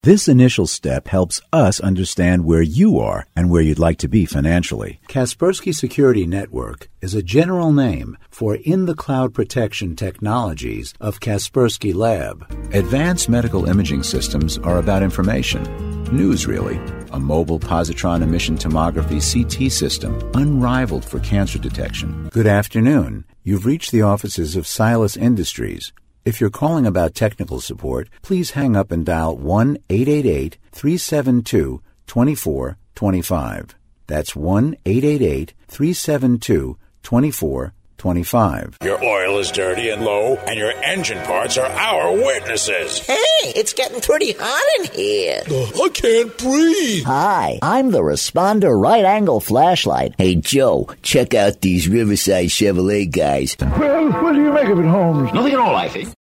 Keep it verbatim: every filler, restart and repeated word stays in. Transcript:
This initial step helps us understand where you are and where you'd like to be financially. Kaspersky Security Network is a general name for in-the-cloud protection technologies of Kaspersky Lab. Advanced medical imaging systems are about information. News, really. A mobile positron emission tomography C T system, unrivaled for cancer detection. Good afternoon. You've reached the offices of Silas Industries. If you're calling about technical support, please hang up and dial one eight eight eight, three seven two, two four two five. That's one eight eight eight, three seven two, two four two five. Your oil is dirty and low, and your engine parts are our witnesses. Hey, it's getting pretty hot in here. Oh, I can't breathe. Hi, I'm the Responder right-angle flashlight. Hey, Joe, check out these Riverside Chevrolet guys. Well, what do you make of it, Holmes? Nothing at all, I think.